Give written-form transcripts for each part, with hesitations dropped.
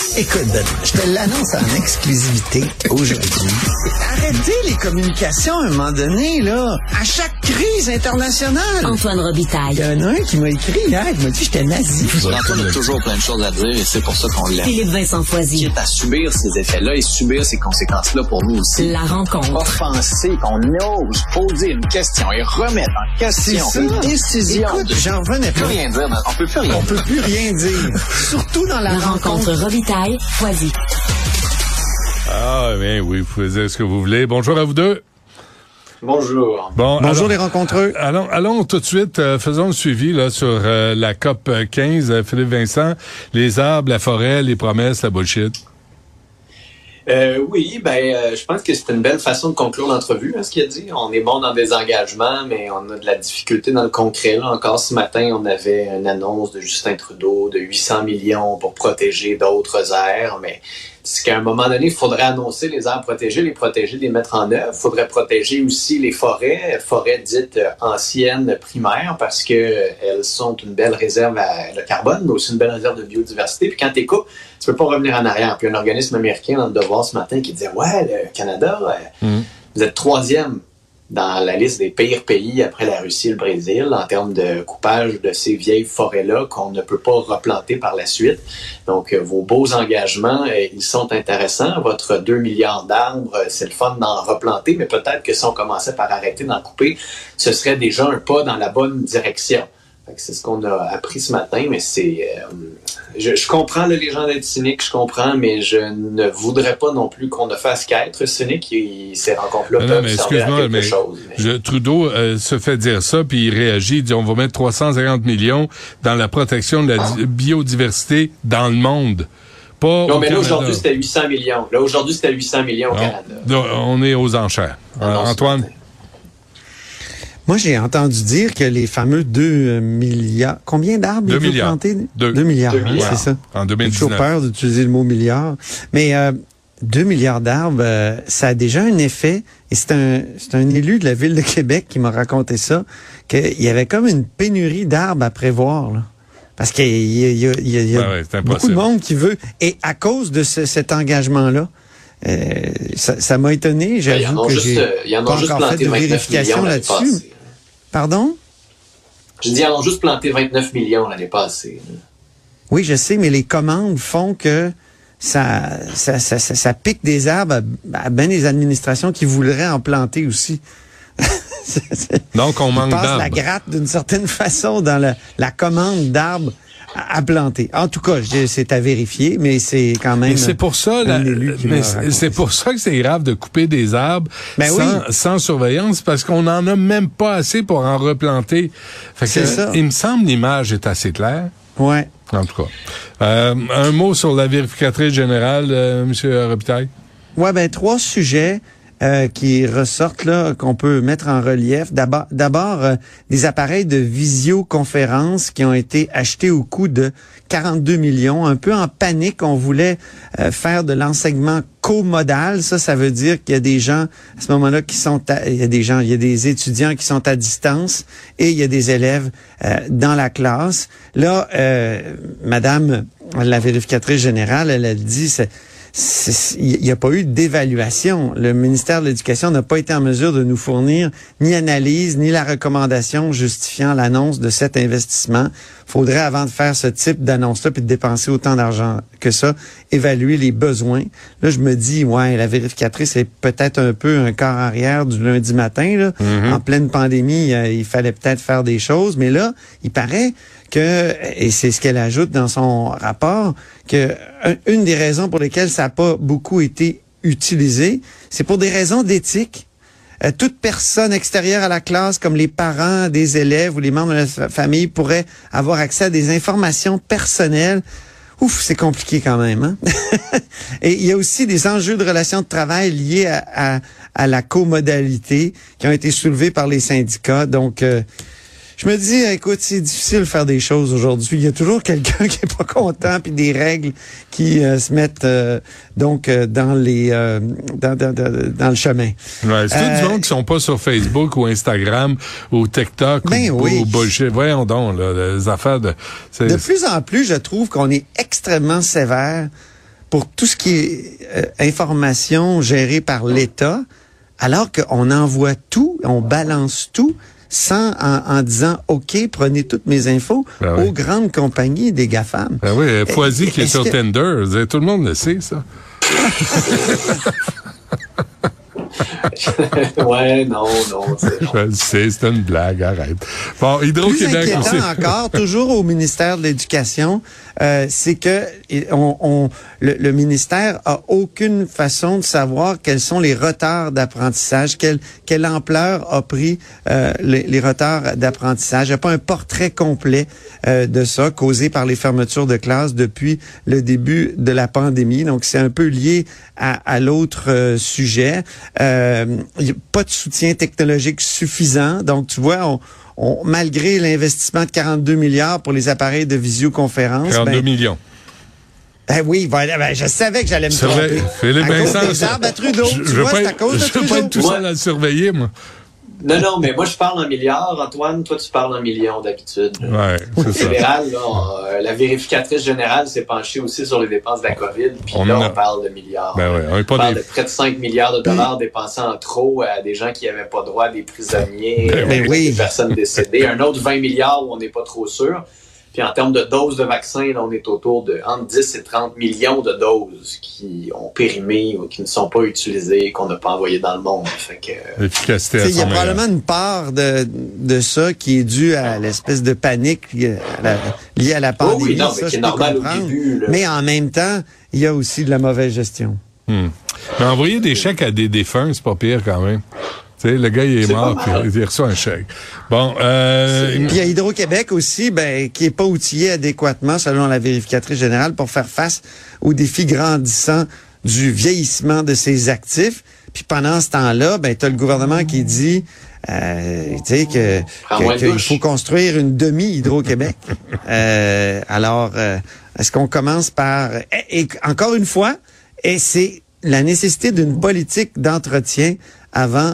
Écoute, Benoît, je te l'annonce en exclusivité aujourd'hui. Arrêtez les communications à un moment donné, là. À chaque crise internationale. Antoine Robitaille. Il y en a un qui m'a écrit hier, qui m'a dit que j'étais nazi. Antoine a toujours plein de choses à dire et c'est pour ça qu'on l'aime. Philippe Vincent Foisy. Quitte à subir ces effets-là et subir ces conséquences-là pour nous aussi. La rencontre. Offenser, qu'on ose poser une question et remettre en question une décision. Écoute, j'en revenais plus pas. rien dire. On peut plus rien dire. On peut plus rien dire. Surtout dans la rencontre Robitaille-Foisy. Ah, bien oui, vous pouvez dire ce que vous voulez. Bonjour à vous deux. Bonjour. Bon, bonjour alors, les rencontreux. Allons tout de suite, faisons le suivi là sur la COP 15. Philippe Vincent, les arbres, la forêt, les promesses, la bullshit. Je pense que c'est une belle façon de conclure l'entrevue, ce qu'il a dit. On est bon dans des engagements, mais on a de la difficulté dans le concret. Là. Encore ce matin, on avait une annonce de Justin Trudeau de 800 millions pour protéger d'autres aires, mais c'est qu'à un moment donné, il faudrait annoncer les aires protégées, les mettre en œuvre. Il faudrait protéger aussi les forêts dites anciennes primaires, parce que elles sont une belle réserve de carbone, mais aussi une belle réserve de biodiversité. Puis quand tu coupes, tu peux pas revenir en arrière. Puis un organisme américain dans le Devoir ce matin qui disait « Ouais, le Canada, vous êtes 3e dans la liste des pires pays après la Russie et le Brésil en termes de coupage de ces vieilles forêts-là qu'on ne peut pas replanter par la suite. Donc, vos beaux engagements, ils sont intéressants. Votre 2 milliards d'arbres, c'est le fun d'en replanter, mais peut-être que si on commençait par arrêter d'en couper, ce serait déjà un pas dans la bonne direction. Fait que c'est ce qu'on a appris ce matin, mais c'est... Je comprends là, les gens d'être cyniques, je comprends, mais je ne voudrais pas non plus qu'on ne fasse qu'être cynique. Ces rencontres-là peuvent servir à quelque chose. Trudeau se fait dire ça, puis il réagit, il dit on va mettre 350 millions dans la protection de la biodiversité dans le monde. Pas non, mais là, Canada. aujourd'hui, c'était 800 millions. Là, aujourd'hui, c'était 800 millions au Canada. Là, on est aux enchères. Antoine? Moi, j'ai entendu dire que les fameux 2 milliards... Combien d'arbres il faut planter? 2 milliards, c'est ça. En 2019. J'ai toujours peur d'utiliser le mot milliard. Mais 2 milliards d'arbres, ça a déjà un effet. Et c'est un élu de la Ville de Québec qui m'a raconté ça, qu'il y avait comme une pénurie d'arbres à prévoir, là. Parce qu'il y a beaucoup de monde qui veut. Et à cause de cet engagement-là, ça m'a étonné. J'avoue que j'ai pas encore fait de vérification là-dessus. Pardon? Je dis, ils en ont juste planté 29 millions l'année passée. Là. Oui, je sais, mais les commandes font que ça pique des arbres à bien des administrations qui voudraient en planter aussi. Donc, on manque d'arbres. Ils passent la gratte d'une certaine façon dans la commande d'arbres à planter. En tout cas, c'est à vérifier, mais c'est quand même. Et c'est pour ça, c'est pour ça que c'est grave de couper des arbres sans surveillance, parce qu'on n'en a même pas assez pour en replanter. Fait que, ça. Il me semble l'image est assez claire. Ouais. En tout cas, un mot sur la vérificatrice générale, Monsieur Robitaille. Ouais, 3 sujets. Qui ressortent là, qu'on peut mettre en relief. D'abord, des appareils de visioconférence qui ont été achetés au coût de 42 millions. Un peu en panique, on voulait faire de l'enseignement comodal. Ça veut dire qu'il y a des gens, à ce moment-là, il y a des étudiants qui sont à distance et il y a des élèves dans la classe. Là, Madame la vérificatrice générale, elle a dit... il n'y a pas eu d'évaluation. Le ministère de l'Éducation n'a pas été en mesure de nous fournir ni analyse, ni la recommandation justifiant l'annonce de cet investissement. Faudrait, avant de faire ce type d'annonce-là puis de dépenser autant d'argent que ça, évaluer les besoins. Là, je me dis, la vérificatrice est peut-être un peu un quart arrière du lundi matin, là. Mm-hmm. En pleine pandémie, il fallait peut-être faire des choses, mais là, il paraît que, et c'est ce qu'elle ajoute dans son rapport, que une des raisons pour lesquelles ça n'a pas beaucoup été utilisé, c'est pour des raisons d'éthique. Toute personne extérieure à la classe, comme les parents des élèves ou les membres de la famille, pourraient avoir accès à des informations personnelles. Ouf, c'est compliqué quand même, hein? Et il y a aussi des enjeux de relations de travail liés à la comodalité qui ont été soulevés par les syndicats. Donc, je me dis, écoute, c'est difficile de faire des choses aujourd'hui. Il y a toujours quelqu'un qui est pas content, puis des règles qui se mettent dans le chemin. Ouais, c'est tout du monde qui sont pas sur Facebook ou Instagram ou TikTok ou bullshit. Voyons donc, là, les affaires de... De plus en plus, je trouve qu'on est extrêmement sévère pour tout ce qui est information gérée par l'État, alors qu'on envoie tout, on balance tout, en disant, OK, prenez toutes mes infos aux grandes compagnies des GAFAM. Ben oui, Foisy qui est sur Tinder, tout le monde le sait, ça. Ouais, non. Je le sais, c'est une blague, arrête. Bon, Hydro-Québec aussi. Plus inquiétant encore, toujours au ministère de l'Éducation, c'est que le ministère a aucune façon de savoir quels sont les retards d'apprentissage, quelle ampleur a pris les retards d'apprentissage. Il n'y a pas un portrait complet de ça, causé par les fermetures de classes depuis le début de la pandémie. Donc, c'est un peu lié à l'autre sujet. Il n'y a pas de soutien technologique suffisant. Donc, tu vois, malgré l'investissement de 42 milliards pour les appareils de visioconférence... 42 millions. Oui, je savais que j'allais me tromper. Philippe Vincent, des arbres à Trudeau. Je veux pas être tout seul à le surveiller, moi. Non, mais moi, je parle en milliards, Antoine. Toi, tu parles en millions d'habitude. Ouais, c'est ça. Fédéral, là, la vérificatrice générale s'est penchée aussi sur les dépenses de la COVID. Puis on parle de milliards. Ben ouais, on parle de près de 5 milliards de dollars dépensés en trop à des gens qui n'avaient pas droit, des prisonniers, des personnes décédées. Un autre 20 milliards où on n'est pas trop sûr. Puis en termes de doses de vaccins, là, on est autour de entre 10 et 30 millions de doses qui ont périmé ou qui ne sont pas utilisées, qu'on n'a pas envoyées dans le monde. Fait que l'efficacité. Il y a probablement une part de ça qui est due à l'espèce de panique liée à la pandémie. Oui, non, mais qui est normal au début. Là. Mais en même temps, il y a aussi de la mauvaise gestion. Mais envoyer des chèques à des défunts, c'est pas pire quand même. Tu sais, le gars, il est mort, puis il reçoit un chèque. Bon, puis il y a Hydro-Québec aussi, qui est pas outillé adéquatement, selon la vérificatrice générale, pour faire face aux défis grandissants du vieillissement de ses actifs. Puis pendant ce temps-là, t'as le gouvernement qui dit, qu'il faut construire une demi-Hydro-Québec. Alors, est-ce qu'on commence par... Et encore une fois, c'est la nécessité d'une politique d'entretien avant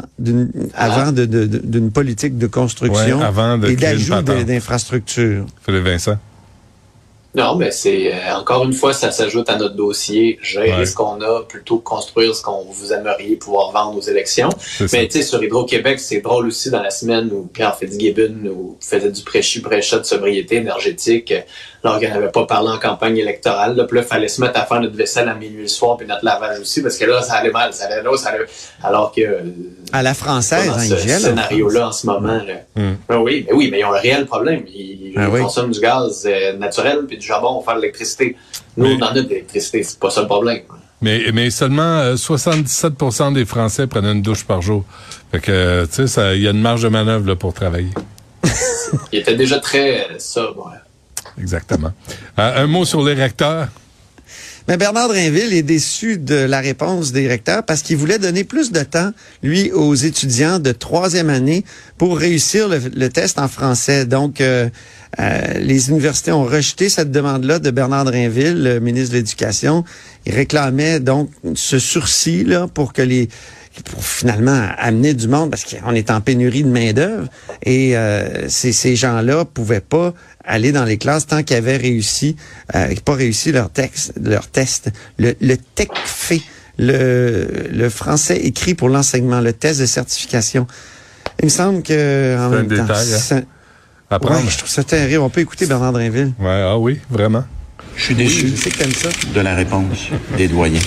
d'une politique de construction et d'ajout d'infrastructures. Philippe Vincent. Non, mais c'est encore une fois, ça s'ajoute à notre dossier, gérer ce qu'on a plutôt que construire ce qu'on vous aimeriez pouvoir vendre aux élections. Mais tu sais, sur Hydro-Québec, c'est drôle aussi dans la semaine où Pierre Fitzgibbon faisait du prêcha de sobriété énergétique, alors qu'il n'avait pas parlé en campagne électorale. Là, puis là, il fallait se mettre à faire notre vaisselle à minuit le soir puis notre lavage aussi, parce que là, ça allait mal, alors que à la française, dans ce scénario-là en ce moment. Là. Oui, mais ils ont un réel problème. Ils consomment du gaz naturel puis du charbon pour faire de l'électricité. Nous, on en a de l'électricité, c'est pas ça le problème. Mais seulement 77% des Français prennent une douche par jour. Fait que, tu sais, il y a une marge de manœuvre là, pour travailler. Il était déjà très sobre. Exactement. Un mot sur les recteurs. Mais Bernard Drinville est déçu de la réponse des recteurs parce qu'il voulait donner plus de temps, lui, aux étudiants de 3e année pour réussir le test en français. Donc, les universités ont rejeté cette demande-là de Bernard Drinville, le ministre de l'Éducation. Il réclamait donc ce sursis-là pour finalement amener du monde, parce qu'on est en pénurie de main-d'œuvre, et ces gens-là pouvaient pas aller dans les classes tant qu'ils avaient pas réussi leur test. Le TECFE, le français écrit pour l'enseignement, le test de certification. Il me semble que en même temps, je trouve ça terrible. On peut écouter Bernard Drinville. Oui, vraiment. Je suis déçu je sais que t'aimes ça. De la réponse des doyens.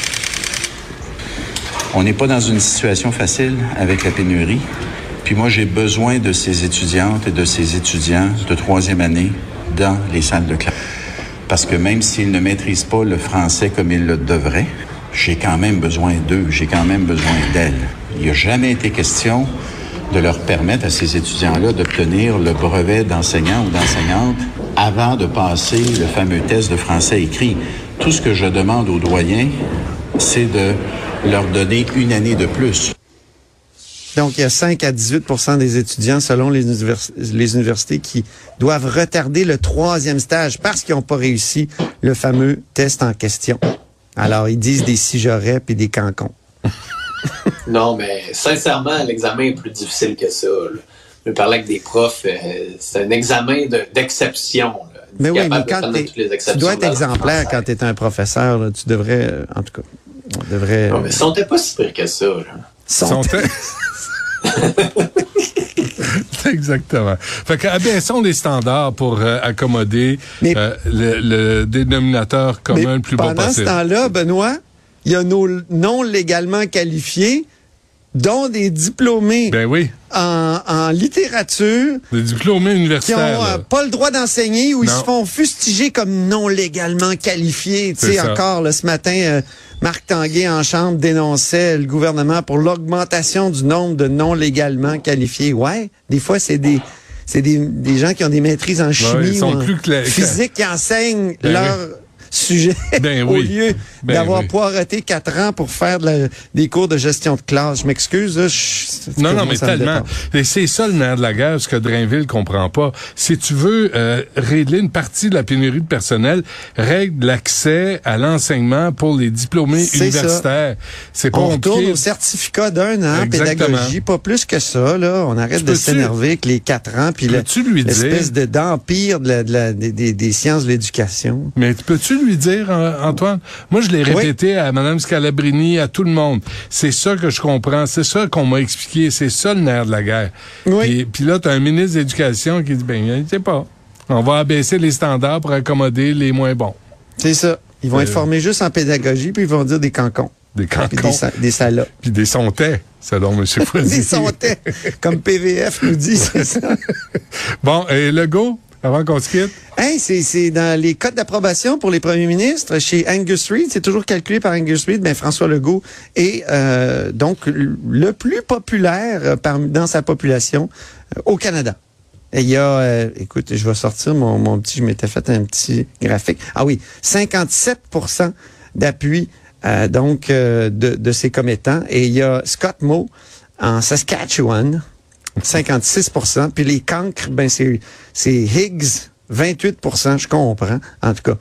On n'est pas dans une situation facile avec la pénurie. Puis moi, j'ai besoin de ces étudiantes et de ces étudiants de 3e année dans les salles de classe. Parce que même s'ils ne maîtrisent pas le français comme ils le devraient, j'ai quand même besoin d'eux, j'ai quand même besoin d'elles. Il n'a jamais été question de leur permettre à ces étudiants-là d'obtenir le brevet d'enseignant ou d'enseignante avant de passer le fameux test de français écrit. Tout ce que je demande aux doyens, c'est de leur donner une année de plus. Donc, il y a 5 à 18% des étudiants, selon les universités, qui doivent retarder le 3e stage parce qu'ils n'ont pas réussi le fameux test en question. Alors, ils disent des si j'aurais puis des cancons. Non, mais sincèrement, l'examen est plus difficile que ça. Là. Je parlais avec des profs, c'est un examen d'exception. Là. Mais oui, mais quand tu dois être exemplaire quand tu es un professeur. Là, tu devrais, en tout cas, on devrait... Non, mais sont pas si pire que ça. Là. Sont-elles? Exactement. Fait qu'abaissons les standards pour accommoder le dénominateur commun le plus bas possible. Pendant ce temps-là, Benoît, il y a nos non légalement qualifiés, dont des diplômés en littérature. Des diplômés universitaires. Qui n'ont pas le droit d'enseigner ou ils se font fustiger comme non légalement qualifiés. Tu sais, encore, là, ce matin... Marc Tanguay, en Chambre, dénonçait le gouvernement pour l'augmentation du nombre de non légalement qualifiés. Ouais, des fois, c'est des gens qui ont des maîtrises en chimie ou en physique qui enseignent leur sujet au lieu d'avoir poireté 4 ans pour faire des cours de gestion de classe. Je m'excuse. Là, non, mais tellement. Et c'est ça le nerf de la guerre, ce que Drainville comprend pas. Si tu veux régler une partie de la pénurie de personnel, règle l'accès à l'enseignement pour les diplômés universitaires. C'est pas compliqué. On retourne au certificat d'1 an, pédagogie, pas plus que ça. Là, on arrête de s'énerver avec les 4 ans, puis l'espèce d'empire des sciences de l'éducation. Mais peux-tu lui dire, Antoine? Moi, je l'ai répété à Mme Scalabrini, à tout le monde. C'est ça que je comprends. C'est ça qu'on m'a expliqué. C'est ça le nerf de la guerre. Oui. Puis là, tu as un ministre de l'Éducation qui dit, je sais pas. On va abaisser les standards pour accommoder les moins bons. C'est ça. Ils vont être formés juste en pédagogie, puis ils vont dire des cancons. Des cancons. Des salopes. Puis des sontais, selon M. Foisy. Des sontais. Comme PVF nous dit, c'est ça. Bon, et Legault? Avant qu'on se quitte? C'est dans les codes d'approbation pour les premiers ministres chez Angus Reid. C'est toujours calculé par Angus Reid. François Legault est donc le plus populaire dans sa population au Canada. Et il y a, écoute, je vais sortir mon petit, je m'étais fait un petit graphique. Ah oui, 57% d'appui de ses commettants. Et il y a Scott Moe en Saskatchewan. 56%. Puis les cancres, c'est Higgs, 28%, je comprends. En tout cas,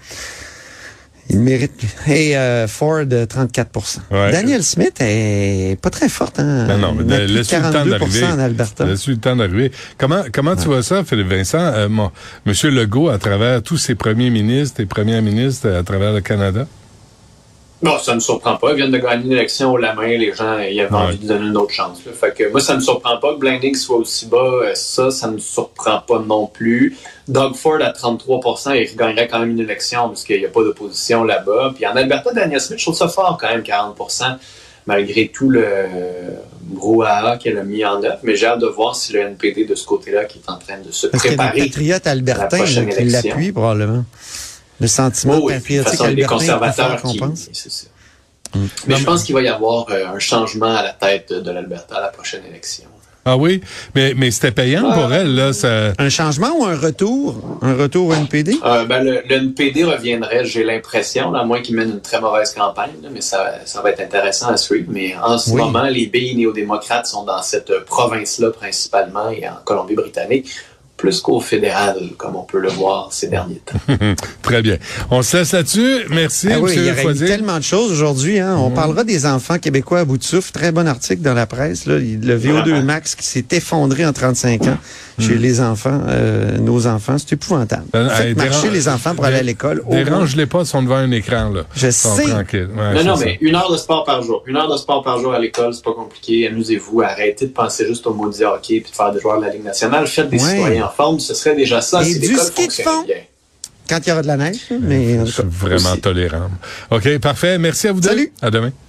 il mérite. Et Ford, 34%. Ouais. Daniel Smith est pas très forte, hein? Non, mais laisse-lui le temps d'arriver. En Alberta. Laisse-lui le temps d'arriver. Comment tu vois ça, Philippe Vincent? Monsieur Legault, à travers tous ses premiers ministres et premières ministres à travers le Canada? Bon, ça me surprend pas. Ils viennent de gagner une élection haut la main. Les gens, ils avaient envie de donner une autre chance. Là. Fait que moi, ça me surprend pas que Blanding soit aussi bas. Ça me surprend pas non plus. Doug Ford à 33%, il gagnerait quand même une élection parce qu'il n'y a pas d'opposition là-bas. Puis en Alberta, Daniel Smith, je trouve ça fort quand même, 40%, malgré tout le brouhaha qu'elle a mis en œuvre. Mais j'ai hâte de voir si le NPD de ce côté-là qui est en train de se préparer. Parce qu'il y a des patriotes albertains qui l'appuient probablement. Le sentiment patriotique albertain, des conservateurs qui pense. C'est ça. Mais je pense qu'il va y avoir un changement à la tête de l'Alberta à la prochaine élection. Ah oui? Mais c'était payant pour elle, là. Ça... Un changement ou un retour? Un retour au NPD? Le NPD reviendrait, j'ai l'impression, à moins qu'il mène une très mauvaise campagne, là, mais ça va être intéressant à suivre. Mais en ce moment, les billes néo-démocrates sont dans cette province-là principalement et en Colombie-Britannique. Plus qu'au fédéral, comme on peut le voir ces derniers temps. Très bien. On se laisse là-dessus. Merci, M. Il y aurait eu tellement de choses aujourd'hui. Hein. On parlera des enfants québécois à bout de souffle. Très bon article dans la presse. Là. Le VO2 max qui s'est effondré en 35 ans chez les enfants, nos enfants. C'est épouvantable. Faites marcher les enfants pour aller à l'école. Dérange-les pas, ils sont devant un écran. Là. Je sais. Ouais, non, mais 1 heure de sport par jour. 1 heure de sport par jour à l'école, c'est pas compliqué. Amusez-vous. Arrêtez de penser juste au maudit hockey puis de faire des joueurs de la Ligue nationale. Faites des citoyens en forme, ce serait déjà ça. Et du ski de fond. Quand il y aura de la neige. Mais je suis vraiment tolérant. OK, parfait. Merci à vous deux. Salut. À demain.